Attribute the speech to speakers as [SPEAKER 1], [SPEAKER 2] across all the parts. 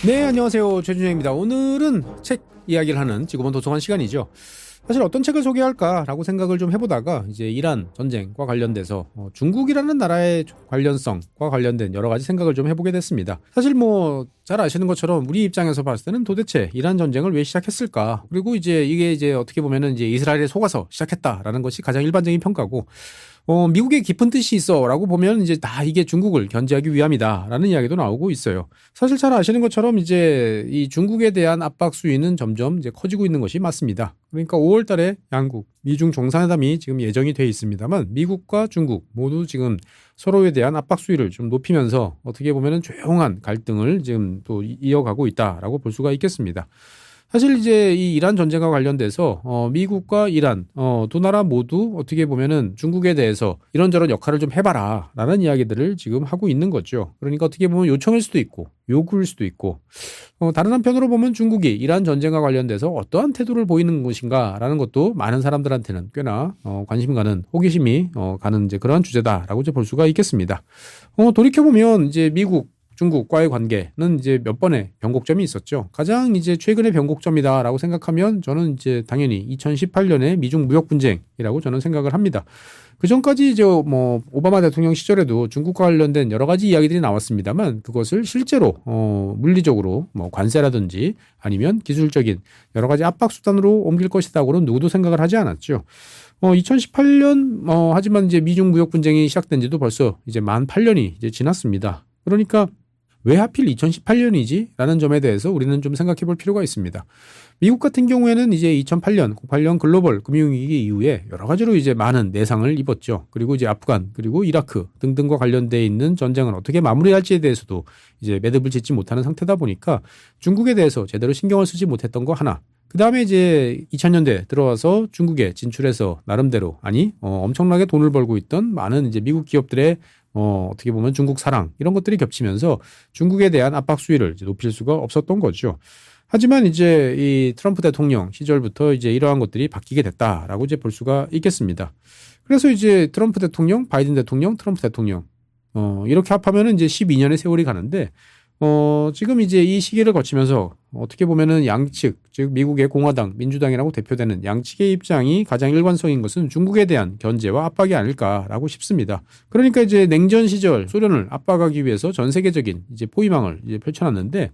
[SPEAKER 1] 네, 안녕하세요. 최준영입니다. 오늘은 책 이야기를 하는 지구본 도서관 시간이죠. 사실 어떤 책을 소개할까라고 생각을 좀 해보다가 이제 이란 전쟁과 관련돼서 중국이라는 나라의 관련성과 관련된 여러 가지 생각을 좀 해보게 됐습니다. 사실 뭐 잘 아시는 것처럼 우리 입장에서 봤을 때는 도대체 이란 전쟁을 왜 시작했을까? 그리고 이게 어떻게 보면은 이제 이스라엘에 속아서 시작했다라는 것이 가장 일반적인 평가고, 미국의 깊은 뜻이 있어라고 보면 이제 다 이게 중국을 견제하기 위함이다라는 이야기도 나오고 있어요. 사실 잘 아시는 것처럼 이제 이 중국에 대한 압박 수위는 점점 이제 커지고 있는 것이 맞습니다. 그러니까 5월 달에 양국, 미중 정상회담이 지금 예정이 돼 있습니다만 미국과 중국 모두 지금 서로에 대한 압박 수위를 좀 높이면서 어떻게 보면은 조용한 갈등을 지금 또 이어가고 있다라고 볼 수가 있겠습니다. 사실 이제 이 이란 전쟁과 관련돼서 미국과 이란 두 나라 모두 어떻게 보면은 중국에 대해서 이런저런 역할을 좀 해봐라라는 이야기들을 지금 하고 있는 거죠. 그러니까 어떻게 보면 요청일 수도 있고 요구일 수도 있고, 다른 한편으로 보면 중국이 이란 전쟁과 관련돼서 어떠한 태도를 보이는 것인가라는 것도 많은 사람들한테는 꽤나 관심 가는, 호기심이 가는 이제 그러한 주제다라고 이제 볼 수가 있겠습니다. 돌이켜 보면 이제 미국 중국과의 관계는 이제 몇 번의 변곡점이 있었죠. 가장 이제 최근의 변곡점이다라고 생각하면 저는 이제 당연히 2018년의 미중 무역 분쟁이라고 저는 생각을 합니다. 그 전까지 이제 뭐 오바마 대통령 시절에도 중국과 관련된 여러 가지 이야기들이 나왔습니다만 그것을 실제로 물리적으로 뭐 관세라든지 아니면 기술적인 여러 가지 압박 수단으로 옮길 것이다고는 누구도 생각을 하지 않았죠. 2018년 하지만 이제 미중 무역 분쟁이 시작된 지도 벌써 이제 만 8년이 이제 지났습니다. 그러니까 왜 하필 2018년이지? 라는 점에 대해서 우리는 좀 생각해 볼 필요가 있습니다. 미국 같은 경우에는 이제 2008년 글로벌 금융위기 이후에 여러 가지로 이제 많은 내상을 입었죠. 그리고 이제 아프간, 그리고 이라크 등등과 관련돼 있는 전쟁을 어떻게 마무리할지에 대해서도 이제 매듭을 짓지 못하는 상태다 보니까 중국에 대해서 제대로 신경을 쓰지 못했던 거 하나. 그 다음에 이제 2000년대 들어와서 중국에 진출해서 나름대로 엄청나게 돈을 벌고 있던 많은 이제 미국 기업들의 어떻게 보면 중국 사랑 이런 것들이 겹치면서 중국에 대한 압박 수위를 이제 높일 수가 없었던 거죠. 하지만 이제 이 트럼프 대통령 시절부터 이제 이러한 것들이 바뀌게 됐다라고 이제 볼 수가 있겠습니다. 그래서 이제 트럼프 대통령, 바이든 대통령, 트럼프 대통령 이렇게 합하면은 이제 12년의 세월이 가는데 지금 이제 이 시기를 거치면서 어떻게 보면은 양측, 즉 미국의 공화당, 민주당이라고 대표되는 양측의 입장이 가장 일관성인 것은 중국에 대한 견제와 압박이 아닐까라고 싶습니다. 그러니까 이제 냉전 시절 소련을 압박하기 위해서 전 세계적인 이제 포위망을 이제 펼쳐놨는데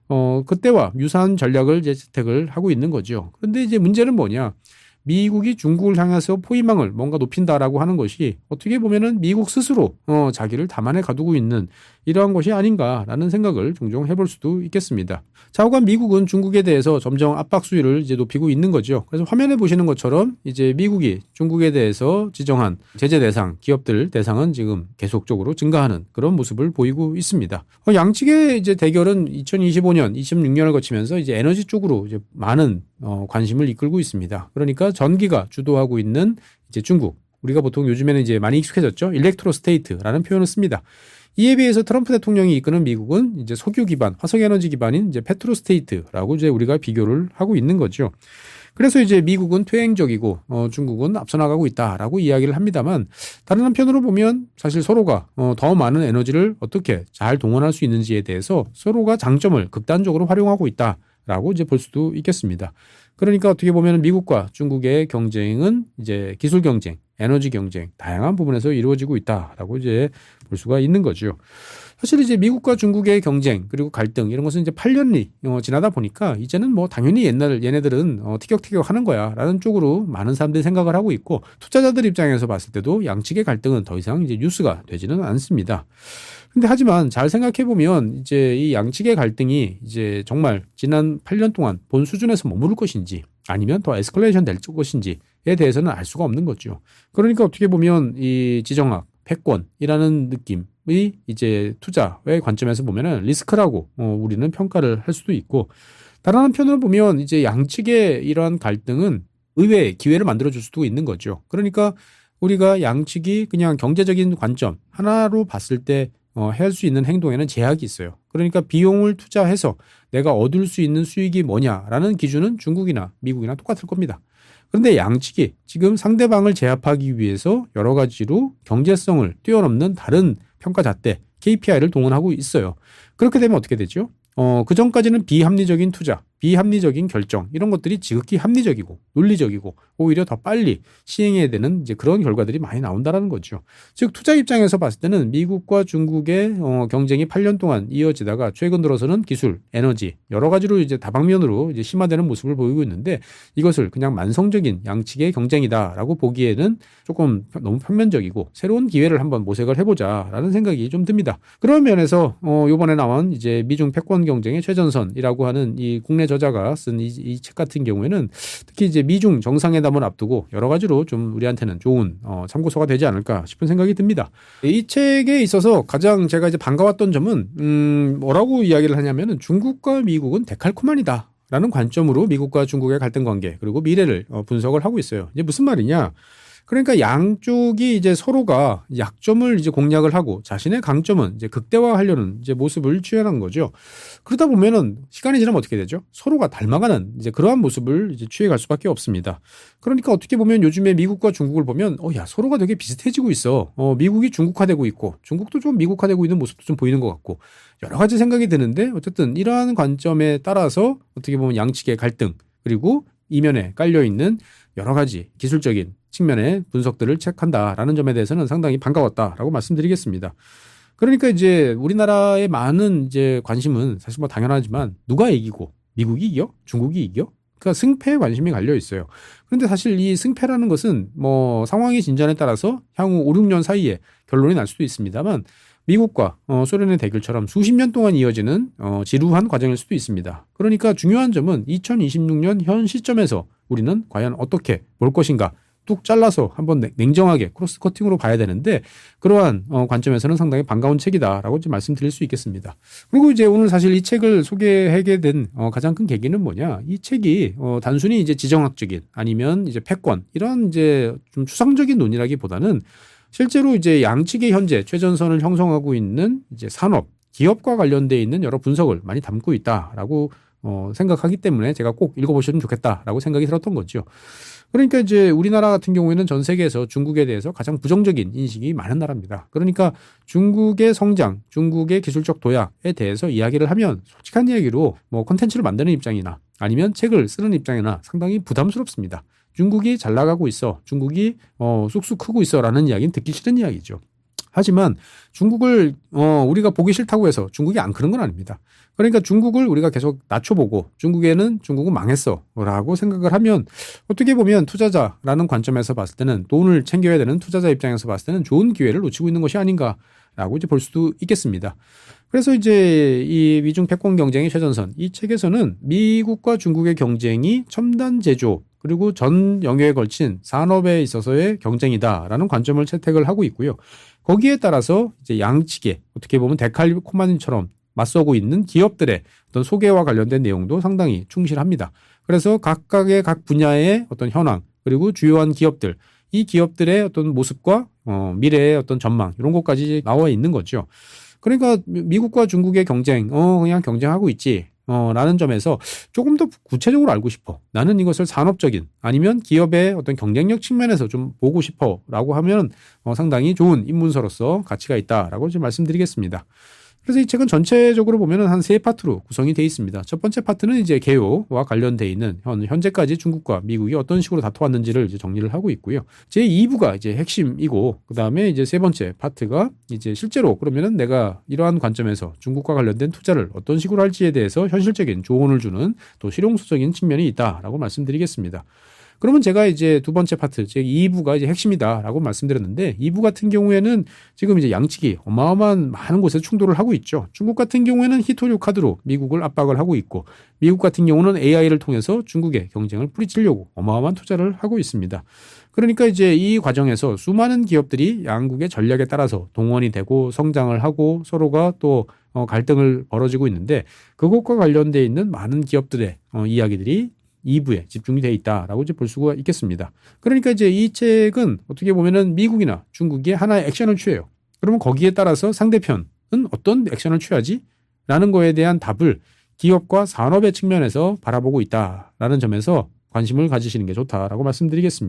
[SPEAKER 1] 그때와 유사한 전략을 이제 채택을 하고 있는 거죠. 그런데 이제 문제는 뭐냐? 미국이 중국을 향해서 포위망을 뭔가 높인다라고 하는 것이 어떻게 보면은 미국 스스로 자기를 담안에 가두고 있는 이러한 것이 아닌가라는 생각을 종종 해볼 수도 있겠습니다. 좌우간 미국은 중국에 대해서 점점 압박 수위를 이제 높이고 있는 거죠. 그래서 화면에 보시는 것처럼 이제 미국이 중국에 대해서 지정한 제재 대상, 기업들 대상은 지금 계속적으로 증가하는 그런 모습을 보이고 있습니다. 양측의 이제 대결은 2025년, 26년을 거치면서 이제 에너지 쪽으로 이제 많은 관심을 이끌고 있습니다. 그러니까 전기가 주도하고 있는 이제 중국, 우리가 보통 요즘에는 이제 많이 익숙해졌죠. 일렉트로 스테이트라는 표현을 씁니다. 이에 비해서 트럼프 대통령이 이끄는 미국은 이제 석유 기반, 화석 에너지 기반인 이제 페트로 스테이트라고 이제 우리가 비교를 하고 있는 거죠. 그래서 이제 미국은 퇴행적이고 중국은 앞서 나가고 있다라고 이야기를 합니다만 다른 한편으로 보면 사실 서로가 더 많은 에너지를 어떻게 잘 동원할 수 있는지에 대해서 서로가 장점을 극단적으로 활용하고 있다라고 이제 볼 수도 있겠습니다. 그러니까 어떻게 보면 미국과 중국의 경쟁은 이제 기술 경쟁, 에너지 경쟁, 다양한 부분에서 이루어지고 있다라고 이제 볼 수가 있는 거죠. 사실 이제 미국과 중국의 경쟁 그리고 갈등 이런 것은 이제 8년이 지나다 보니까 이제는 뭐 당연히 얘네들은 티격태격 하는 거야라는 쪽으로 많은 사람들이 생각을 하고 있고 투자자들 입장에서 봤을 때도 양측의 갈등은 더 이상 이제 뉴스가 되지는 않습니다. 근데 하지만 잘 생각해 보면 이제 이 양측의 갈등이 이제 정말 지난 8년 동안 본 수준에서 머무를 것인지 아니면 더 에스컬레이션 될 것인지에 대해서는 알 수가 없는 거죠. 그러니까 어떻게 보면 이 지정학, 패권이라는 느낌이 이제 투자의 관점에서 보면은 리스크라고 우리는 평가를 할 수도 있고 다른 한편으로 보면 이제 양측의 이러한 갈등은 의외의 기회를 만들어줄 수도 있는 거죠. 그러니까 우리가 양측이 그냥 경제적인 관점 하나로 봤을 때 할 수 있는 행동에는 제약이 있어요. 그러니까 비용을 투자해서 내가 얻을 수 있는 수익이 뭐냐라는 기준은 중국이나 미국이나 똑같을 겁니다. 그런데 양측이 지금 상대방을 제압하기 위해서 여러 가지로 경제성을 뛰어넘는 다른 평가 잣대 KPI를 동원하고 있어요. 그렇게 되면 어떻게 되죠? 그 전까지는 비합리적인 투자, 비합리적인 결정 이런 것들이 지극히 합리적이고 논리적이고 오히려 더 빨리 시행해야 되는 이제 그런 결과들이 많이 나온다라는 거죠. 즉 투자 입장에서 봤을 때는 미국과 중국의 경쟁이 8년 동안 이어지다가 최근 들어서는 기술, 에너지 여러 가지로 이제 다방면으로 이제 심화되는 모습을 보이고 있는데 이것을 그냥 만성적인 양측의 경쟁이다라고 보기에는 조금 너무 평면적이고 새로운 기회를 한번 모색을 해보자라는 생각이 좀 듭니다. 그런 면에서 이번에 나온 이제 미중 패권 경쟁의 최전선이라고 하는 이 국내 저자가 쓴 이 책 같은 경우에는 특히 이제 미중 정상회담을 앞두고 여러 가지로 좀 우리한테는 좋은 참고서가 되지 않을까 싶은 생각이 듭니다. 이 책에 있어서 가장 제가 이제 반가웠던 점은 뭐라고 이야기를 하냐면은 중국과 미국은 데칼코마니다. 라는 관점으로 미국과 중국의 갈등 관계 그리고 미래를 분석을 하고 있어요. 이게 무슨 말이냐? 그러니까 양쪽이 이제 서로가 약점을 이제 공략을 하고 자신의 강점은 이제 극대화하려는 이제 모습을 취해난 거죠. 그러다 보면은 시간이 지나면 어떻게 되죠? 서로가 닮아가는 이제 그러한 모습을 이제 취해갈 수밖에 없습니다. 그러니까 어떻게 보면 요즘에 미국과 중국을 보면 야 서로가 되게 비슷해지고 있어. 미국이 중국화되고 있고 중국도 좀 미국화되고 있는 모습도 좀 보이는 것 같고 여러 가지 생각이 드는데 어쨌든 이러한 관점에 따라서 어떻게 보면 양측의 갈등 그리고 이면에 깔려 있는 여러 가지 기술적인 측면의 분석들을 체크한다라는 점에 대해서는 상당히 반가웠다라고 말씀드리겠습니다. 그러니까 이제 우리나라의 많은 이제 관심은 사실 뭐 당연하지만 누가 이기고 미국이 이겨? 중국이 이겨? 그러니까 승패에 관심이 갈려 있어요. 그런데 사실 이 승패라는 것은 뭐 상황의 진전에 따라서 향후 5, 6년 사이에 결론이 날 수도 있습니다만 미국과 소련의 대결처럼 수십 년 동안 이어지는 지루한 과정일 수도 있습니다. 그러니까 중요한 점은 2026년 현 시점에서 우리는 과연 어떻게 볼 것인가 뚝 잘라서 한번 냉정하게 크로스 커팅으로 봐야 되는데 그러한 관점에서는 상당히 반가운 책이다라고 좀 말씀드릴 수 있겠습니다. 그리고 이제 오늘 사실 이 책을 소개하게 된 가장 큰 계기는 뭐냐? 이 책이 단순히 이제 지정학적인 아니면 이제 패권 이런 이제 좀 추상적인 논의라기보다는 실제로 이제 양측의 현재 최전선을 형성하고 있는 이제 산업, 기업과 관련돼 있는 여러 분석을 많이 담고 있다라고 생각하기 때문에 제가 꼭 읽어보시면 좋겠다라고 생각이 들었던 거죠. 그러니까 이제 우리나라 같은 경우에는 전 세계에서 중국에 대해서 가장 부정적인 인식이 많은 나라입니다. 그러니까 중국의 성장, 중국의 기술적 도약에 대해서 이야기를 하면 솔직한 이야기로 뭐 콘텐츠를 만드는 입장이나 아니면 책을 쓰는 입장이나 상당히 부담스럽습니다. 중국이 잘 나가고 있어. 중국이 쑥쑥 크고 있어라는 이야기는 듣기 싫은 이야기죠. 하지만 중국을 우리가 보기 싫다고 해서 중국이 안 크는 건 아닙니다. 그러니까 중국을 우리가 계속 낮춰보고 중국은 망했어라고 생각을 하면 어떻게 보면 투자자라는 관점에서 봤을 때는 돈을 챙겨야 되는 투자자 입장에서 봤을 때는 좋은 기회를 놓치고 있는 것이 아닌가라고 이제 볼 수도 있겠습니다. 그래서 이제 이 미중 패권 경쟁의 최전선 이 책에서는 미국과 중국의 경쟁이 첨단 제조 그리고 전 영역에 걸친 산업에 있어서의 경쟁이다라는 관점을 채택을 하고 있고요. 거기에 따라서 이제 양측에 어떻게 보면 데칼코마니처럼 맞서고 있는 기업들의 어떤 소개와 관련된 내용도 상당히 충실합니다. 그래서 각각의 각 분야의 어떤 현황 그리고 주요한 기업들 이 기업들의 어떤 모습과 미래의 어떤 전망 이런 것까지 나와 있는 거죠. 그러니까 미국과 중국의 경쟁 그냥 경쟁하고 있지. 라는 점에서 조금 더 구체적으로 알고 싶어. 나는 이것을 산업적인 아니면 기업의 어떤 경쟁력 측면에서 좀 보고 싶어 라고 하면 상당히 좋은 입문서로서 가치가 있다라고 좀 말씀드리겠습니다. 그래서 이 책은 전체적으로 보면 한 세 파트로 구성이 되어 있습니다. 첫 번째 파트는 이제 개요와 관련되어 있는 현재까지 중국과 미국이 어떤 식으로 다퉈왔는지를 이제 정리를 하고 있고요. 제 2부가 이제 핵심이고, 그 다음에 이제 세 번째 파트가 이제 실제로 그러면은 내가 이러한 관점에서 중국과 관련된 투자를 어떤 식으로 할지에 대해서 현실적인 조언을 주는 또 실용수적인 측면이 있다라고 말씀드리겠습니다. 그러면 제가 이제 두 번째 파트, 즉 2부가 이제 핵심이다라고 말씀드렸는데 2부 같은 경우에는 지금 이제 양측이 어마어마한 많은 곳에서 충돌을 하고 있죠. 중국 같은 경우에는 히토류 카드로 미국을 압박을 하고 있고 미국 같은 경우는 AI를 통해서 중국의 경쟁을 뿌리치려고 어마어마한 투자를 하고 있습니다. 그러니까 이제 이 과정에서 수많은 기업들이 양국의 전략에 따라서 동원이 되고 성장을 하고 서로가 또 갈등을 벌어지고 있는데 그것과 관련되어 있는 많은 기업들의 이야기들이 2부에 집중이 되어 있다라고 이제 볼 수가 있겠습니다. 그러니까 이제 이 책은 어떻게 보면은 미국이나 중국이 하나의 액션을 취해요. 그러면 거기에 따라서 상대편은 어떤 액션을 취하지? 라는 거에 대한 답을 기업과 산업의 측면에서 바라보고 있다라는 점에서 관심을 가지시는 게 좋다라고 말씀드리겠습니다.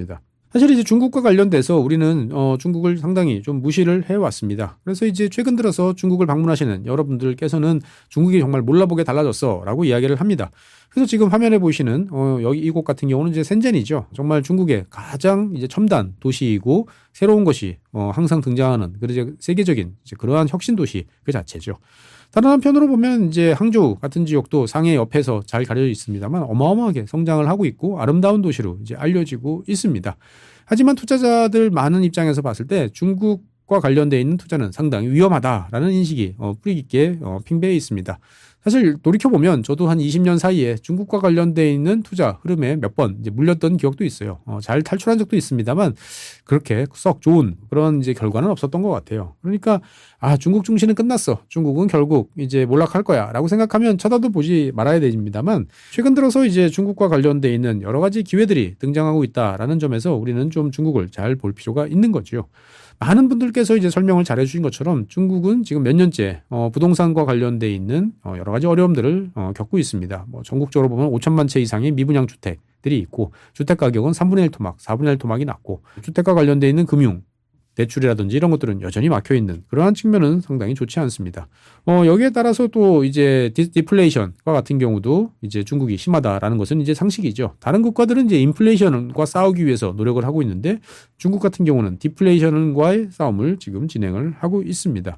[SPEAKER 1] 사실 이제 중국과 관련돼서 우리는 중국을 상당히 좀 무시를 해왔습니다. 그래서 이제 최근 들어서 중국을 방문하시는 여러분들께서는 중국이 정말 몰라보게 달라졌어라고 이야기를 합니다. 그래서 지금 화면에 보시는 여기 이곳 같은 경우는 이제 센젠이죠. 정말 중국의 가장 이제 첨단 도시이고 새로운 것이 항상 등장하는 그런 세계적인 이제 그러한 혁신 도시 그 자체죠. 다른 한편으로 보면 이제 항저우 같은 지역도 상해 옆에서 잘 가려져 있습니다만 어마어마하게 성장을 하고 있고 아름다운 도시로 이제 알려지고 있습니다. 하지만 투자자들 많은 입장에서 봤을 때 중국과 관련되어 있는 투자는 상당히 위험하다라는 인식이 뿌리 깊게 핑배해 있습니다. 사실 돌이켜보면 저도 한 20년 사이에 중국과 관련되어 있는 투자 흐름에 몇 번 이제 물렸던 기억도 있어요. 잘 탈출한 적도 있습니다만 그렇게 썩 좋은 그런 이제 결과는 없었던 것 같아요. 그러니까 중국 중시는 끝났어. 중국은 결국 이제 몰락할 거야라고 생각하면 쳐다도 보지 말아야 됩니다만 최근 들어서 이제 중국과 관련되어 있는 여러 가지 기회들이 등장하고 있다라는 점에서 우리는 좀 중국을 잘 볼 필요가 있는 거죠. 많은 분들께서 이제 설명을 잘 해주신 것처럼 중국은 지금 몇 년째 부동산과 관련돼 있는 여러 가지 어려움들을 겪고 있습니다. 뭐 전국적으로 보면 5천만 채 이상의 미분양 주택들이 있고 주택 가격은 3분의 1 토막, 4분의 1 토막이 낮고 주택과 관련돼 있는 금융 대출이라든지 이런 것들은 여전히 막혀 있는 그러한 측면은 상당히 좋지 않습니다. 여기에 따라서 또 이제 디플레이션과 같은 경우도 이제 중국이 심하다라는 것은 이제 상식이죠. 다른 국가들은 이제 인플레이션과 싸우기 위해서 노력을 하고 있는데 중국 같은 경우는 디플레이션과의 싸움을 지금 진행을 하고 있습니다.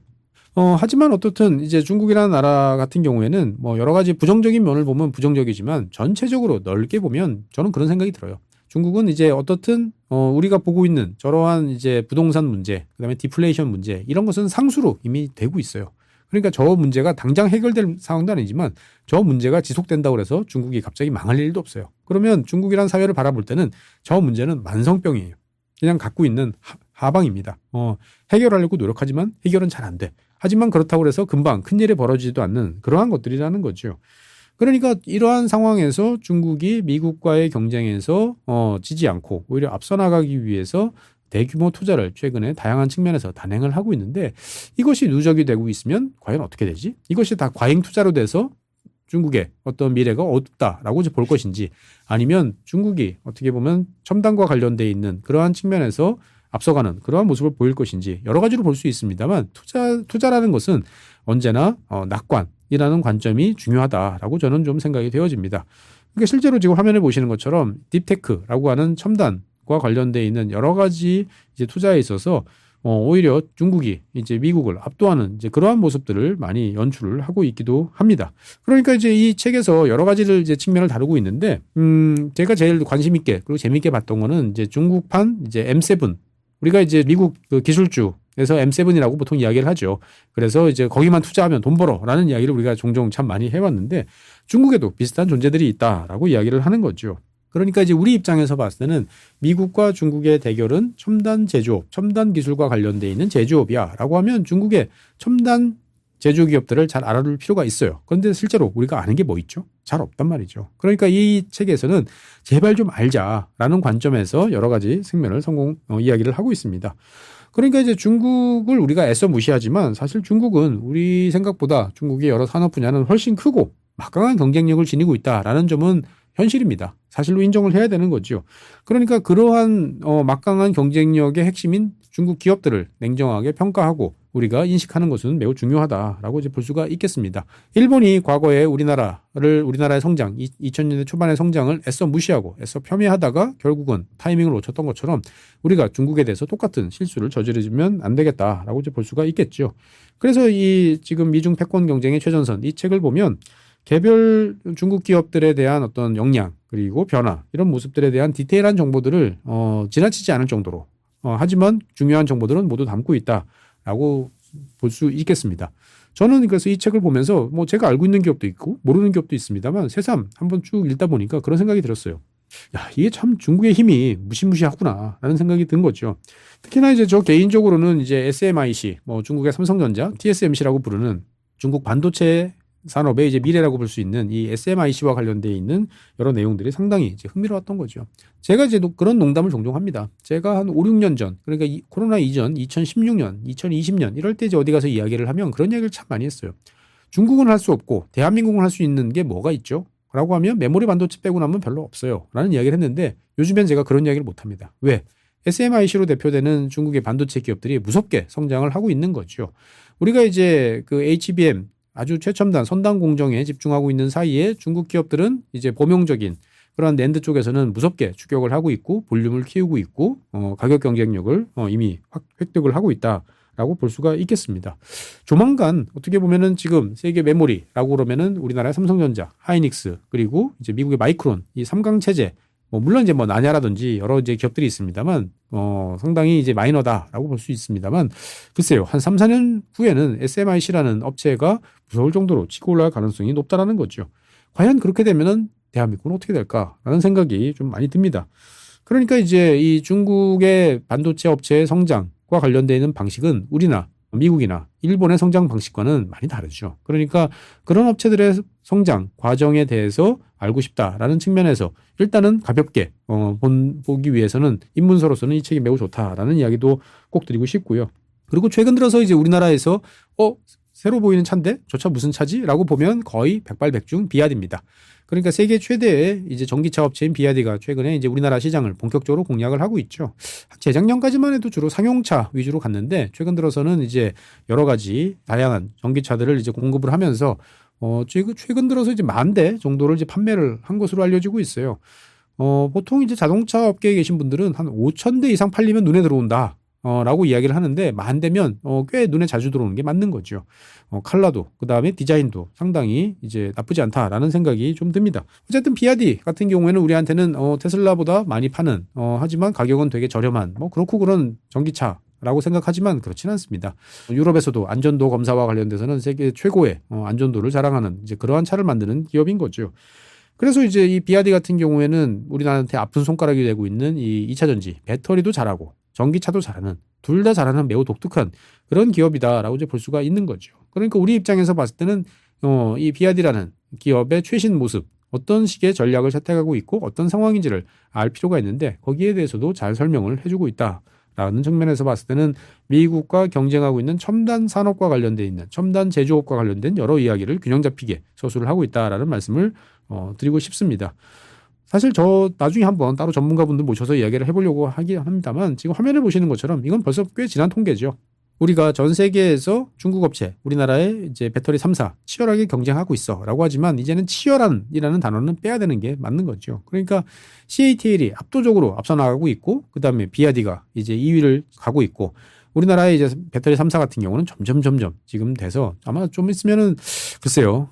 [SPEAKER 1] 하지만 어떻든 이제 중국이라는 나라 같은 경우에는 뭐 여러 가지 부정적인 면을 보면 부정적이지만 전체적으로 넓게 보면 저는 그런 생각이 들어요. 중국은 이제 어떻든 우리가 보고 있는 저러한 이제 부동산 문제, 그다음에 디플레이션 문제 이런 것은 상수로 이미 되고 있어요. 그러니까 저 문제가 당장 해결될 상황도 아니지만 저 문제가 지속된다고 해서 중국이 갑자기 망할 일도 없어요. 그러면 중국이라는 사회를 바라볼 때는 저 문제는 만성병이에요. 그냥 갖고 있는 하방입니다. 해결하려고 노력하지만 해결은 잘 안 돼. 하지만 그렇다고 해서 금방 큰일이 벌어지지도 않는 그러한 것들이라는 거죠. 그러니까 이러한 상황에서 중국이 미국과의 경쟁에서 지지 않고 오히려 앞서 나가기 위해서 대규모 투자를 최근에 다양한 측면에서 단행을 하고 있는데 이것이 누적이 되고 있으면 과연 어떻게 되지? 이것이 다 과잉 투자로 돼서 중국의 어떤 미래가 어둡다라고 볼 것인지 아니면 중국이 어떻게 보면 첨단과 관련돼 있는 그러한 측면에서 앞서가는 그러한 모습을 보일 것인지 여러 가지로 볼 수 있습니다만 투자라는 것은 언제나 낙관이라는 관점이 중요하다라고 저는 좀 생각이 되어집니다. 그러니까 실제로 지금 화면에 보시는 것처럼 딥테크라고 하는 첨단과 관련돼 있는 여러 가지 이제 투자에 있어서 오히려 중국이 이제 미국을 압도하는 이제 그러한 모습들을 많이 연출을 하고 있기도 합니다. 그러니까 이제 이 책에서 여러 가지를 이제 측면을 다루고 있는데, 제가 제일 관심 있게 그리고 재미있게 봤던 거는 이제 중국판 이제 M7. 우리가 이제 미국 그 기술주에서 M7이라고 보통 이야기를 하죠. 그래서 이제 거기만 투자하면 돈 벌어라는 이야기를 우리가 종종 참 많이 해왔는데 중국에도 비슷한 존재들이 있다라고 이야기를 하는 거죠. 그러니까 이제 우리 입장에서 봤을 때는 미국과 중국의 대결은 첨단 제조업, 첨단 기술과 관련돼 있는 제조업이야라고 하면 중국의 첨단 제조기업들을 잘 알아둘 필요가 있어요. 그런데 실제로 우리가 아는 게 뭐 있죠? 잘 없단 말이죠. 그러니까 이 책에서는 제발 좀 알자라는 관점에서 여러 가지 측면을 이야기를 하고 있습니다. 그러니까 이제 중국을 우리가 애써 무시하지만 사실 중국은 우리 생각보다 중국의 여러 산업 분야는 훨씬 크고 막강한 경쟁력을 지니고 있다라는 점은 현실입니다. 사실로 인정을 해야 되는 거죠. 그러니까 그러한 막강한 경쟁력의 핵심인 중국 기업들을 냉정하게 평가하고 우리가 인식하는 것은 매우 중요하다라고 이제 볼 수가 있겠습니다. 일본이 과거에 우리나라의 성장, 2000년대 초반의 성장을 애써 무시하고 애써 폄훼하다가 결국은 타이밍을 놓쳤던 것처럼 우리가 중국에 대해서 똑같은 실수를 저지르면 안 되겠다라고 이제 볼 수가 있겠죠. 그래서 이 지금 미중 패권 경쟁의 최전선 이 책을 보면 개별 중국 기업들에 대한 어떤 역량 그리고 변화 이런 모습들에 대한 디테일한 정보들을 지나치지 않을 정도로 하지만 중요한 정보들은 모두 담고 있다라고 볼 수 있겠습니다. 저는 그래서 이 책을 보면서 뭐 제가 알고 있는 기업도 있고 모르는 기업도 있습니다만 새삼 한번 쭉 읽다 보니까 그런 생각이 들었어요. 야, 이게 참 중국의 힘이 무시무시하구나라는 생각이 든 거죠. 특히나 이제 저 개인적으로는 이제 SMIC, 뭐 중국의 삼성전자, TSMC라고 부르는 중국 반도체 산업의 이제 미래라고 볼 수 있는 이 SMIC와 관련되어 있는 여러 내용들이 상당히 이제 흥미로웠던 거죠. 제가 이제 그런 농담을 종종 합니다. 제가 한 5, 6년 전, 그러니까 코로나 이전 2016년, 2020년 이럴 때 이제 어디 가서 이야기를 하면 그런 이야기를 참 많이 했어요. 중국은 할 수 없고 대한민국은 할 수 있는 게 뭐가 있죠? 라고 하면 메모리 반도체 빼고 나면 별로 없어요. 라는 이야기를 했는데 요즘엔 제가 그런 이야기를 못 합니다. 왜? SMIC로 대표되는 중국의 반도체 기업들이 무섭게 성장을 하고 있는 거죠. 우리가 이제 그 HBM 아주 최첨단 선단 공정에 집중하고 있는 사이에 중국 기업들은 이제 범용적인 그런 낸드 쪽에서는 무섭게 추격을 하고 있고 볼륨을 키우고 있고 가격 경쟁력을 이미 획득을 하고 있다라고 볼 수가 있겠습니다. 조만간 어떻게 보면은 지금 세계 메모리라고 그러면은 우리나라의 삼성전자, 하이닉스 그리고 이제 미국의 마이크론 이 3강 체제 물론 이제 나냐라든지 여러 이제 기업들이 있습니다만 상당히 이제 마이너다라고 볼 수 있습니다만 글쎄요 한 3, 4년 후에는 SMIC라는 업체가 무서울 정도로 치고 올라갈 가능성이 높다라는 거죠. 과연 그렇게 되면은 대한민국은 어떻게 될까라는 생각이 좀 많이 듭니다. 그러니까 이제 이 중국의 반도체 업체의 성장과 관련되어 있는 방식은 우리나 미국이나 일본의 성장 방식과는 많이 다르죠. 그러니까 그런 업체들의 성장 과정에 대해서 알고 싶다라는 측면에서 일단은 가볍게 보기 위해서는 입문서로서는 이 책이 매우 좋다라는 이야기도 꼭 드리고 싶고요. 그리고 최근 들어서 이제 우리나라에서 새로 보이는 차인데 저 차 무슨 차지? 라고 보면 거의 백발백중 비아디입니다. 그러니까 세계 최대의 이제 전기차 업체인 비아디가 최근에 이제 우리나라 시장을 본격적으로 공략을 하고 있죠. 재작년까지만 해도 주로 상용차 위주로 갔는데 최근 들어서는 이제 여러 가지 다양한 전기차들을 이제 공급을 하면서 최근 들어서 이제 10,000대 정도를 이제 판매를 한 것으로 알려지고 있어요. 보통 이제 자동차 업계에 계신 분들은 한 5,000대 이상 팔리면 눈에 들어온다. 라고 이야기를 하는데 10,000대면 꽤 눈에 자주 들어오는 게 맞는 거죠. 컬러도 그다음에 디자인도 상당히 이제 나쁘지 않다라는 생각이 좀 듭니다. 어쨌든 비아디 같은 경우에는 우리한테는 테슬라보다 많이 파는 하지만 가격은 되게 저렴한 그렇고 그런 전기차라고 생각하지만 그렇지는 않습니다. 유럽에서도 안전도 검사와 관련돼서는 세계 최고의 안전도를 자랑하는 이제 그러한 차를 만드는 기업인 거죠. 그래서 이제 이 비아디 같은 경우에는 우리나라한테 아픈 손가락이 되고 있는 이 2차 전지 배터리도 잘하고 전기차도 잘하는 둘 다 잘하는 매우 독특한 그런 기업이다라고 이제 볼 수가 있는 거죠. 그러니까 우리 입장에서 봤을 때는 이 비아디라는 기업의 최신 모습 어떤 식의 전략을 채택하고 있고 어떤 상황인지를 알 필요가 있는데 거기에 대해서도 잘 설명을 해주고 있다라는 측면에서 봤을 때는 미국과 경쟁하고 있는 첨단 산업과 관련돼 있는 첨단 제조업과 관련된 여러 이야기를 균형 잡히게 서술을 하고 있다라는 말씀을 드리고 싶습니다. 사실 저 나중에 한번 따로 전문가분들 모셔서 이야기를 해보려고 하긴 합니다만 지금 화면에 보시는 것처럼 이건 벌써 꽤 지난 통계죠. 우리가 전 세계에서 중국 업체, 우리나라의 이제 배터리 3사 치열하게 경쟁하고 있어라고 하지만 이제는 치열한이라는 단어는 빼야 되는 게 맞는 거죠. 그러니까 CATL이 압도적으로 앞서 나가고 있고 그다음에 비아디가 이제 2위를 가고 있고 우리나라의 이제 배터리 3사 같은 경우는 점점 지금 돼서 아마 좀 있으면은 글쎄요,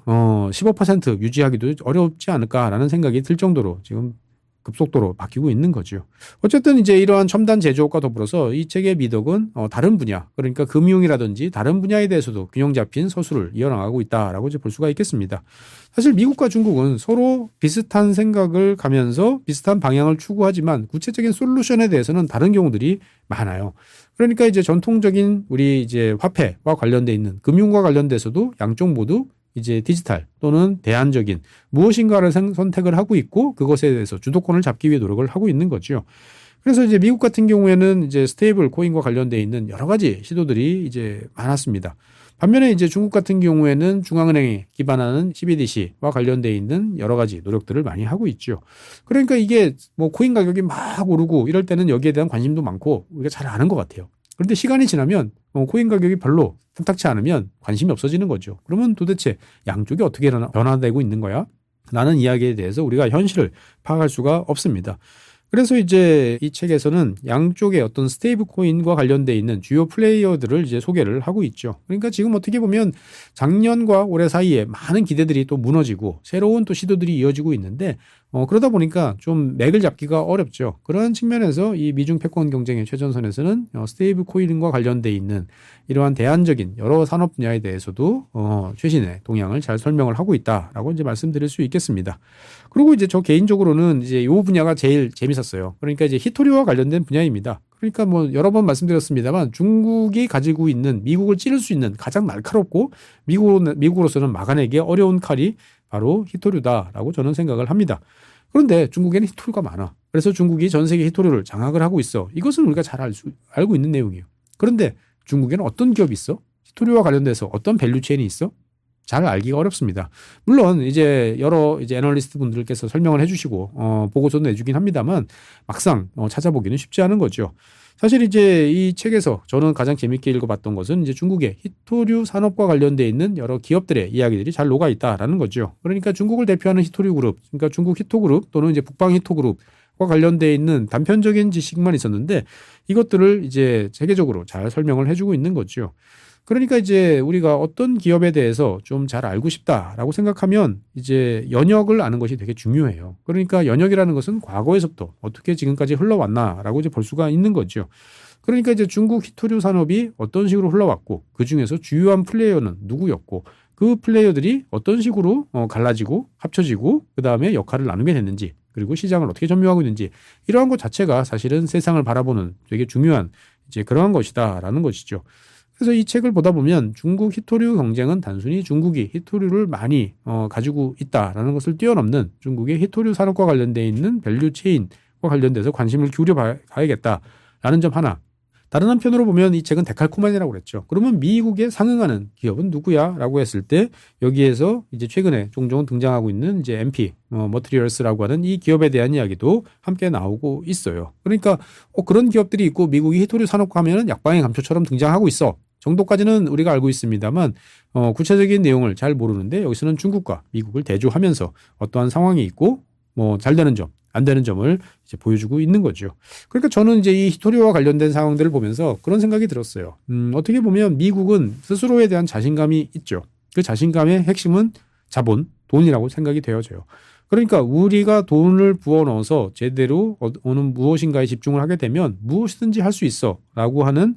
[SPEAKER 1] 15% 유지하기도 어렵지 않을까라는 생각이 들 정도로 지금 급속도로 바뀌고 있는 거죠. 어쨌든 이제 이러한 첨단 제조업과 더불어서 이 책의 미덕은 다른 분야, 그러니까 금융이라든지 다른 분야에 대해서도 균형 잡힌 서술을 이어나가고 있다라고 이제 볼 수가 있겠습니다. 사실 미국과 중국은 서로 비슷한 생각을 가면서 비슷한 방향을 추구하지만 구체적인 솔루션에 대해서는 다른 경우들이 많아요. 그러니까 이제 전통적인 우리 이제 화폐와 관련돼 있는 금융과 관련돼서도 양쪽 모두 이제 디지털 또는 대안적인 무엇인가를 선택을 하고 있고 그것에 대해서 주도권을 잡기 위해 노력을 하고 있는 거죠. 그래서 이제 미국 같은 경우에는 이제 스테이블 코인과 관련돼 있는 여러 가지 시도들이 이제 많았습니다. 반면에 이제 중국 같은 경우에는 중앙은행에 기반하는 CBDC와 관련돼 있는 여러 가지 노력들을 많이 하고 있죠. 그러니까 이게 코인 가격이 막 오르고 이럴 때는 여기에 대한 관심도 많고 우리가 잘 아는 것 같아요. 그런데 시간이 지나면 코인 가격이 별로 탐탁치 않으면 관심이 없어지는 거죠. 그러면 도대체 양쪽이 어떻게 변화되고 있는 거야? 라는 이야기에 대해서 우리가 현실을 파악할 수가 없습니다. 그래서 이제 이 책에서는 양쪽의 어떤 스테이블 코인과 관련돼 있는 주요 플레이어들을 이제 소개를 하고 있죠. 그러니까 지금 어떻게 보면 작년과 올해 사이에 많은 기대들이 또 무너지고 새로운 또 시도들이 이어지고 있는데 그러다 보니까 좀 맥을 잡기가 어렵죠. 그런 측면에서 이 미중 패권 경쟁의 최전선에서는 스테이블 코인과 관련돼 있는 이러한 대안적인 여러 산업 분야에 대해서도 최신의 동향을 잘 설명을 하고 있다라고 이제 말씀드릴 수 있겠습니다. 그리고 이제 저 개인적으로는 이제 이 분야가 제일 재밌었어요. 그러니까 이제 히토리와 관련된 분야입니다. 그러니까 여러 번 말씀드렸습니다만 중국이 가지고 있는 미국을 찌를 수 있는 가장 날카롭고 미국으로서는 막아내기 어려운 칼이 바로 히토류다라고 저는 생각을 합니다. 그런데 중국에는 히토류가 많아. 그래서 중국이 전 세계 히토류를 장악을 하고 있어. 이것은 우리가 잘 알고 있는 내용이에요. 그런데 중국에는 어떤 기업이 있어? 히토류와 관련돼서 어떤 밸류체인이 있어? 잘 알기가 어렵습니다. 물론 이제 여러 이제 애널리스트 분들께서 설명을 해주시고 보고서도 내주긴 합니다만 막상 찾아보기는 쉽지 않은 거죠. 사실 이제 이 책에서 저는 가장 재밌게 읽어봤던 것은 이제 중국의 히토류 산업과 관련돼 있는 여러 기업들의 이야기들이 잘 녹아 있다라는 거죠. 그러니까 중국을 대표하는 히토류 그룹, 그러니까 중국 히토그룹 또는 이제 북방 히토그룹과 관련돼 있는 단편적인 지식만 있었는데 이것들을 이제 체계적으로 잘 설명을 해주고 있는 거죠. 그러니까 이제 우리가 어떤 기업에 대해서 좀 잘 알고 싶다라고 생각하면 이제 연역을 아는 것이 되게 중요해요. 그러니까 연역이라는 것은 과거에서부터 어떻게 지금까지 흘러왔나라고 이제 볼 수가 있는 거죠. 그러니까 이제 중국 히토류 산업이 어떤 식으로 흘러왔고 그 중에서 주요한 플레이어는 누구였고 그 플레이어들이 어떤 식으로 갈라지고 합쳐지고 그 다음에 역할을 나누게 됐는지 그리고 시장을 어떻게 점유하고 있는지 이러한 것 자체가 사실은 세상을 바라보는 되게 중요한 이제 그러한 것이다라는 것이죠. 그래서 이 책을 보다 보면 중국 히토류 경쟁은 단순히 중국이 히토류를 많이 가지고 있다라는 것을 뛰어넘는 중국의 히토류 산업과 관련돼 있는 밸류 체인과 관련돼서 관심을 기울여 봐야겠다라는 점 하나. 다른 한편으로 보면 이 책은 데칼코마니라고 그랬죠. 그러면 미국에 상응하는 기업은 누구야라고 했을 때 여기에서 이제 최근에 종종 등장하고 있는 이제 MP 머티리얼스라고 하는 이 기업에 대한 이야기도 함께 나오고 있어요. 그러니까 그런 기업들이 있고 미국이 히토류 산업과 하면은 약방의 감초처럼 등장하고 있어. 정도까지는 우리가 알고 있습니다만 구체적인 내용을 잘 모르는데 여기서는 중국과 미국을 대조하면서 어떠한 상황이 있고 뭐 잘 되는 점, 안 되는 점을 이제 보여주고 있는 거죠. 그러니까 저는 이제 이 히토리와 관련된 상황들을 보면서 그런 생각이 들었어요. 어떻게 보면 미국은 스스로에 대한 자신감이 있죠. 그 자신감의 핵심은 자본, 돈이라고 생각이 되어져요. 그러니까 우리가 돈을 부어 넣어서 제대로 어느 무엇인가에 집중을 하게 되면 무엇이든지 할 수 있어라고 하는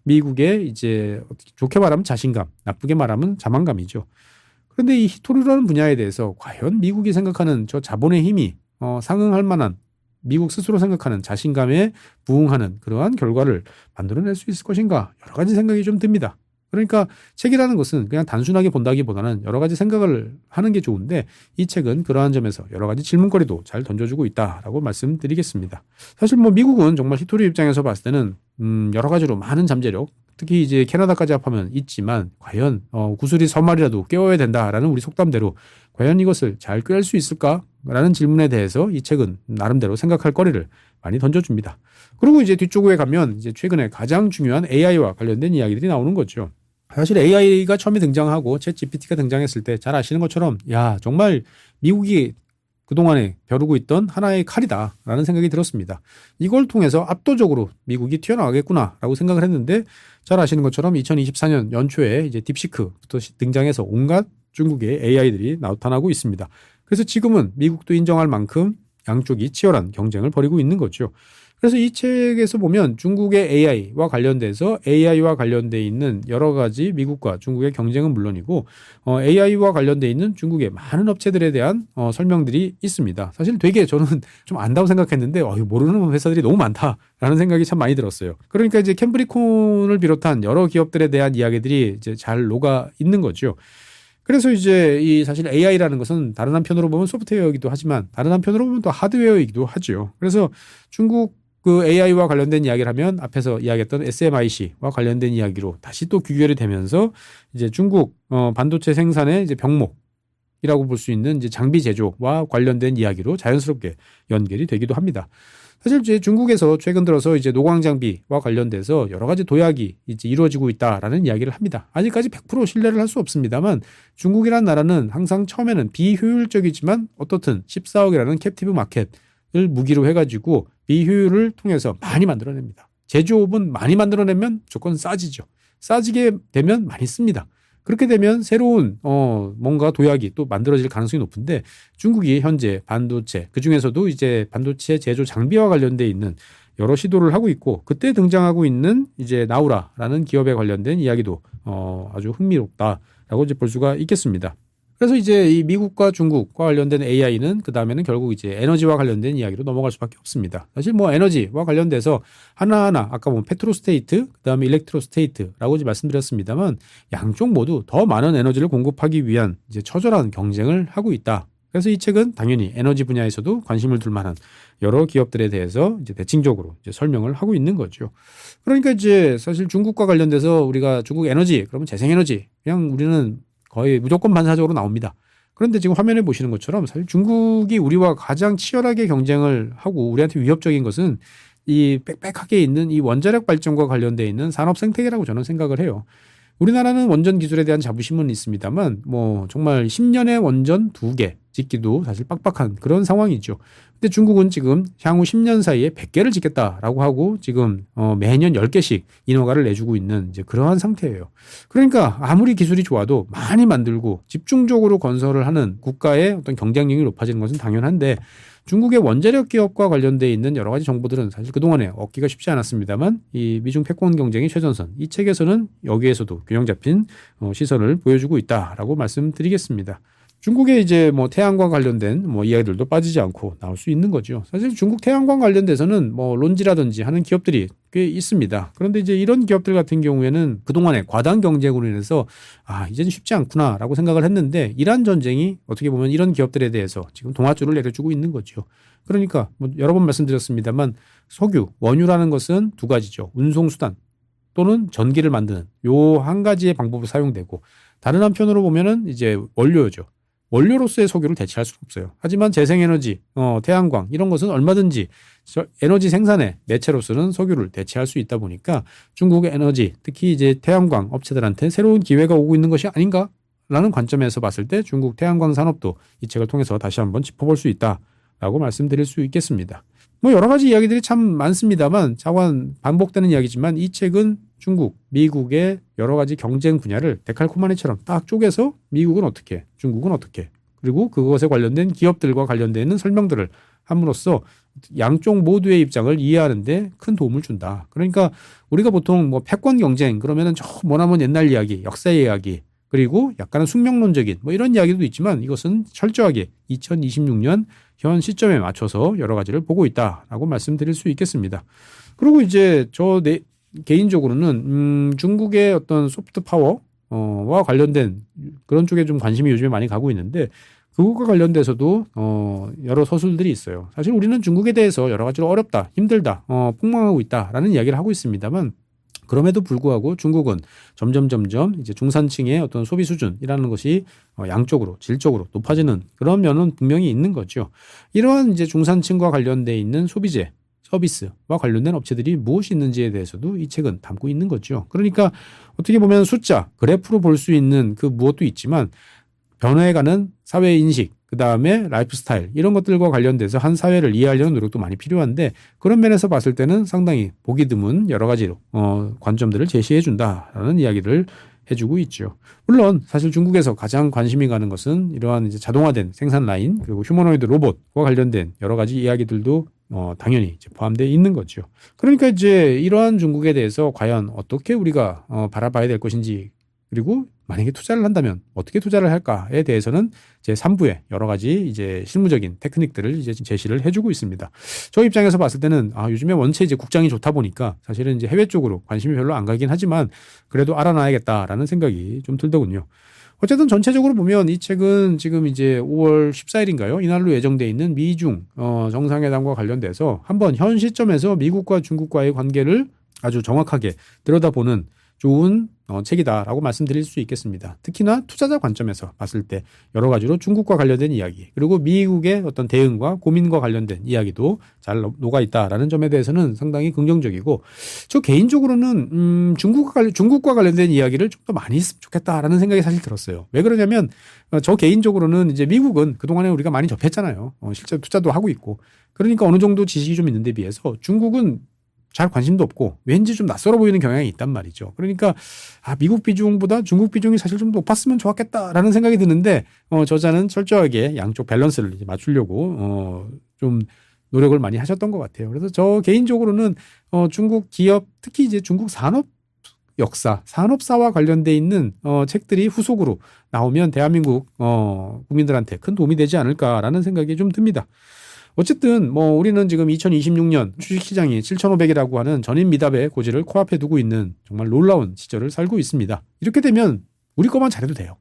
[SPEAKER 1] 미국의 이제 좋게 말하면 자신감, 나쁘게 말하면 자만감이죠. 그런데 이 히토류라는 분야에 대해서 과연 미국이 생각하는 저 자본의 힘이 상응할 만한 미국 스스로 생각하는 자신감에 부응하는 그러한 결과를 만들어낼 수 있을 것인가 여러 가지 생각이 좀 듭니다. 그러니까 책이라는 것은 그냥 단순하게 본다기보다는 여러 가지 생각을 하는 게 좋은데 이 책은 그러한 점에서 여러 가지 질문거리도 잘 던져주고 있다라고 말씀드리겠습니다. 사실 뭐 미국은 정말 히토리 입장에서 봤을 때는 여러 가지로 많은 잠재력 특히 이제 캐나다까지 합하면 있지만 과연 구슬이 서 마리라도 깨워야 된다라는 우리 속담대로 과연 이것을 잘 꿰할 수 있을까라는 질문에 대해서 이 책은 나름대로 생각할 거리를 많이 던져줍니다. 그리고 이제 뒤쪽에 가면 이제 최근에 가장 중요한 AI와 관련된 이야기들이 나오는 거죠. 사실 AI가 처음에 등장하고 챗 GPT가 등장했을 때 잘 아시는 것처럼 야 정말 미국이 그동안에 벼르고 있던 하나의 칼이다라는 생각이 들었습니다. 이걸 통해서 압도적으로 미국이 튀어나가겠구나라고 생각을 했는데 잘 아시는 것처럼 2024년 연초에 이제 딥시크부터 등장해서 온갖 중국의 AI들이 나타나고 있습니다. 그래서 지금은 미국도 인정할 만큼 양쪽이 치열한 경쟁을 벌이고 있는 거죠. 그래서 이 책에서 보면 중국의 AI와 관련돼서 AI와 관련돼 있는 여러 가지 미국과 중국의 경쟁은 물론이고 AI와 관련돼 있는 중국의 많은 업체들에 대한 설명들이 있습니다. 사실 되게 저는 좀 안다고 생각했는데 모르는 회사들이 너무 많다라는 생각이 참 많이 들었어요. 그러니까 이제 캠브리콘을 비롯한 여러 기업들에 대한 이야기들이 이제 잘 녹아 있는 거죠. 그래서 이제 이 사실 AI라는 것은 다른 한편으로 보면 소프트웨어이기도 하지만 다른 한편으로 보면 또 하드웨어이기도 하죠. 그래서 중국 그 AI와 관련된 이야기를 하면 앞에서 이야기했던 SMIC와 관련된 이야기로 다시 또 귀결이 되면서 이제 중국 반도체 생산의 이제 병목이라고 볼 수 있는 이제 장비 제조와 관련된 이야기로 자연스럽게 연결이 되기도 합니다. 사실 이제 중국에서 최근 들어서 이제 노광 장비와 관련돼서 여러 가지 도약이 이제 이루어지고 있다라는 이야기를 합니다. 아직까지 100% 신뢰를 할 수 없습니다만 중국이라는 나라는 항상 처음에는 비효율적이지만 어떻든 14억이라는 캡티브 마켓을 무기로 해가지고 비효율을 통해서 많이 만들어냅니다. 제조업은 많이 만들어내면 무조건 싸지죠. 싸지게 되면 많이 씁니다. 그렇게 되면 새로운 뭔가 도약이 또 만들어질 가능성이 높은데 중국이 현재 반도체 그중에서도 이제 반도체 제조 장비와 관련돼 있는 여러 시도를 하고 있고 그때 등장하고 있는 이제 나우라라는 기업에 관련된 이야기도 아주 흥미롭다라고 이제 볼 수가 있겠습니다. 그래서 이제 이 미국과 중국과 관련된 AI는 그 다음에는 결국 이제 에너지와 관련된 이야기로 넘어갈 수밖에 없습니다. 사실 뭐 에너지와 관련돼서 하나하나 아까 뭐 페트로스테이트, 그 다음에 일렉트로스테이트라고 이제 말씀드렸습니다만 양쪽 모두 더 많은 에너지를 공급하기 위한 이제 처절한 경쟁을 하고 있다. 그래서 이 책은 당연히 에너지 분야에서도 관심을 둘 만한 여러 기업들에 대해서 이제 대칭적으로 이제 설명을 하고 있는 거죠. 그러니까 이제 사실 중국과 관련돼서 우리가 중국 에너지, 그러면 재생에너지, 그냥 우리는 거의 무조건 반사적으로 나옵니다. 그런데 지금 화면에 보시는 것처럼 사실 중국이 우리와 가장 치열하게 경쟁을 하고 우리한테 위협적인 것은 이 빽빽하게 있는 이 원자력 발전과 관련되어 있는 산업 생태계라고 저는 생각을 해요. 우리나라는 원전 기술에 대한 자부심은 있습니다만 뭐 정말 10년의 원전 2개 짓기도 사실 빡빡한 그런 상황이죠. 근데 중국은 지금 향후 10년 사이에 100개를 짓겠다라고 하고 지금 매년 10개씩 인허가를 내주고 있는 이제 그러한 상태예요. 그러니까 아무리 기술이 좋아도 많이 만들고 집중적으로 건설을 하는 국가의 어떤 경쟁력이 높아지는 것은 당연한데 중국의 원자력 기업과 관련되어 있는 여러 가지 정보들은 사실 그동안에 얻기가 쉽지 않았습니다만 이 미중 패권 경쟁의 최전선 이 책에서는 여기에서도 균형 잡힌 시선을 보여주고 있다라고 말씀드리겠습니다. 중국의 이제 뭐 태양광 관련된 뭐 이야기들도 빠지지 않고 나올 수 있는 거죠. 사실 중국 태양광 관련돼서는 뭐 론지라든지 하는 기업들이 꽤 있습니다. 그런데 이제 이런 기업들 같은 경우에는 그동안에 과당 경쟁으로 인해서 이제는 쉽지 않구나라고 생각을 했는데 이란 전쟁이 어떻게 보면 이런 기업들에 대해서 지금 동아줄을 내려주고 있는 거죠. 그러니까 뭐 여러 번 말씀드렸습니다만 석유, 원유라는 것은 두 가지죠. 운송수단 또는 전기를 만드는 요 한 가지의 방법으로 사용되고 다른 한편으로 보면은 이제 원료죠. 원료로서의 석유를 대체할 수는 없어요. 하지만 재생에너지, 태양광 이런 것은 얼마든지 에너지 생산의 매체로서는 석유를 대체할 수 있다 보니까 중국의 에너지, 특히 이제 태양광 업체들한테 새로운 기회가 오고 있는 것이 아닌가라는 관점에서 봤을 때 중국 태양광 산업도 이 책을 통해서 다시 한번 짚어볼 수 있다라고 말씀드릴 수 있겠습니다. 뭐 여러 가지 이야기들이 참 많습니다만 자관 반복되는 이야기지만 이 책은 중국, 미국의 여러 가지 경쟁 분야를 데칼코마니처럼 딱 쪼개서 미국은 어떻게, 중국은 어떻게, 그리고 그것에 관련된 기업들과 관련되는 설명들을 함으로써 양쪽 모두의 입장을 이해하는 데 큰 도움을 준다. 그러니까 우리가 보통 뭐 패권 경쟁 그러면은 저 머나먼 옛날 이야기, 역사의 이야기, 그리고 약간은 숙명론적인 뭐 이런 이야기도 있지만 이것은 철저하게 2026년 현 시점에 맞춰서 여러 가지를 보고 있다라고 말씀드릴 수 있겠습니다. 그리고 이제 개인적으로는 중국의 어떤 소프트 파워와 관련된 그런 쪽에 좀 관심이 요즘에 많이 가고 있는데 그것과 관련돼서도 여러 서술들이 있어요. 사실 우리는 중국에 대해서 여러 가지로 어렵다, 힘들다, 폭망하고 있다라는 이야기를 하고 있습니다만 그럼에도 불구하고 중국은 점점 이제 중산층의 어떤 소비 수준이라는 것이 양쪽으로 질적으로 높아지는 그런 면은 분명히 있는 거죠. 이러한 이제 중산층과 관련돼 있는 소비재 서비스와 관련된 업체들이 무엇이 있는지에 대해서도 이 책은 담고 있는 거죠. 그러니까 어떻게 보면 숫자, 그래프로 볼 수 있는 그 무엇도 있지만 변화해가는 사회 인식, 그 다음에 라이프 스타일 이런 것들과 관련돼서 한 사회를 이해하려는 노력도 많이 필요한데 그런 면에서 봤을 때는 상당히 보기 드문 여러 가지로 관점들을 제시해 준다라는 이야기를 해주고 있죠. 물론 사실 중국에서 가장 관심이 가는 것은 이러한 이제 자동화된 생산 라인 그리고 휴머노이드 로봇과 관련된 여러 가지 이야기들도 당연히 이제 포함되어 있는 거죠. 그러니까 이제 이러한 중국에 대해서 과연 어떻게 우리가 바라봐야 될 것인지 그리고 만약에 투자를 한다면 어떻게 투자를 할까에 대해서는 제 3부에 여러 가지 이제 실무적인 테크닉들을 이제 제시를 해주고 있습니다. 저 입장에서 봤을 때는 요즘에 원체 이제 국장이 좋다 보니까 사실은 이제 해외 쪽으로 관심이 별로 안 가긴 하지만 그래도 알아놔야겠다라는 생각이 좀 들더군요. 어쨌든 전체적으로 보면 이 책은 지금 이제 5월 14일인가요? 이날로 예정돼 있는 미중 정상회담과 관련돼서 한번 현 시점에서 미국과 중국과의 관계를 아주 정확하게 들여다보는 좋은 책이다라고 말씀드릴 수 있겠습니다. 특히나 투자자 관점에서 봤을 때 여러 가지로 중국과 관련된 이야기 그리고 미국의 어떤 대응과 고민과 관련된 이야기도 잘 녹아있다라는 점에 대해서는 상당히 긍정적이고 저 개인적으로는 중국과 관련된 이야기를 좀 더 많이 했으면 좋겠다라는 생각이 사실 들었어요. 왜 그러냐면 저 개인적으로는 이제 미국은 그동안에 우리가 많이 접했잖아요. 실제 투자도 하고 있고 그러니까 어느 정도 지식이 좀 있는 데 비해서 중국은 잘 관심도 없고 왠지 좀 낯설어 보이는 경향이 있단 말이죠. 그러니까 미국 비중보다 중국 비중이 사실 좀 높았으면 좋았겠다라는 생각이 드는데 저자는 철저하게 양쪽 밸런스를 이제 맞추려고 좀 노력을 많이 하셨던 것 같아요. 그래서 저 개인적으로는 중국 기업 특히 이제 중국 산업 역사, 산업사와 관련돼 있는 책들이 후속으로 나오면 대한민국 국민들한테 큰 도움이 되지 않을까라는 생각이 좀 듭니다. 어쨌든 우리는 지금 2026년 주식시장이 7,500이라고 하는 전임 미답의 고지를 코앞에 두고 있는 정말 놀라운 시절을 살고 있습니다. 이렇게 되면 우리 것만 잘해도 돼요.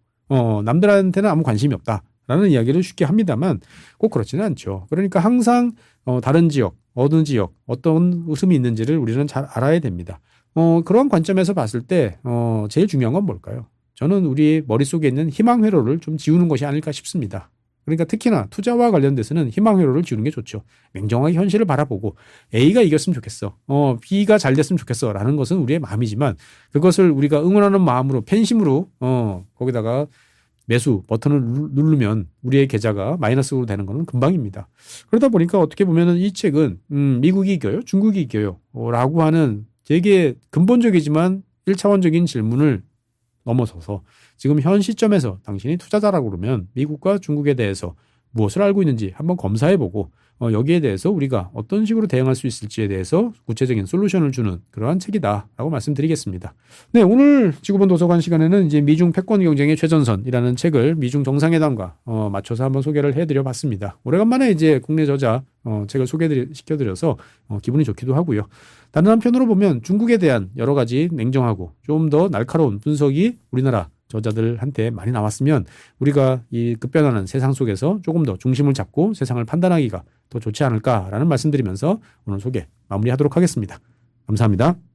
[SPEAKER 1] 남들한테는 아무 관심이 없다라는 이야기를 쉽게 합니다만 꼭 그렇지는 않죠. 그러니까 항상 다른 지역, 어느 지역, 어떤 웃음이 있는지를 우리는 잘 알아야 됩니다. 그런 관점에서 봤을 때 제일 중요한 건 뭘까요? 저는 우리 머릿속에 있는 희망 회로를 좀 지우는 것이 아닐까 싶습니다. 그러니까 특히나 투자와 관련돼서는 희망 회로를 지우는 게 좋죠. 냉정하게 현실을 바라보고 A가 이겼으면 좋겠어. B가 잘 됐으면 좋겠어. 라는 것은 우리의 마음이지만 그것을 우리가 응원하는 마음으로 팬심으로 거기다가 매수 버튼을 누르면 우리의 계좌가 마이너스로 되는 것은 금방입니다. 그러다 보니까 어떻게 보면은 이 책은 미국이 이겨요? 중국이 이겨요? 라고 하는 되게 근본적이지만 1차원적인 질문을 넘어서서 지금 현 시점에서 당신이 투자자라고 그러면 미국과 중국에 대해서 무엇을 알고 있는지 한번 검사해보고 여기에 대해서 우리가 어떤 식으로 대응할 수 있을지에 대해서 구체적인 솔루션을 주는 그러한 책이다라고 말씀드리겠습니다. 네, 오늘 지구본 도서관 시간에는 이제 미중 패권 경쟁의 최전선이라는 책을 미중 정상회담과 맞춰서 한번 소개를 해드려봤습니다. 오래간만에 이제 국내 저자 책을 소개시켜드려서 기분이 좋기도 하고요. 다른 한편으로 보면 중국에 대한 여러 가지 냉정하고 좀 더 날카로운 분석이 우리나라 저자들한테 많이 나왔으면 우리가 이 급변하는 세상 속에서 조금 더 중심을 잡고 세상을 판단하기가 더 좋지 않을까라는 말씀드리면서 오늘 소개 마무리하도록 하겠습니다. 감사합니다.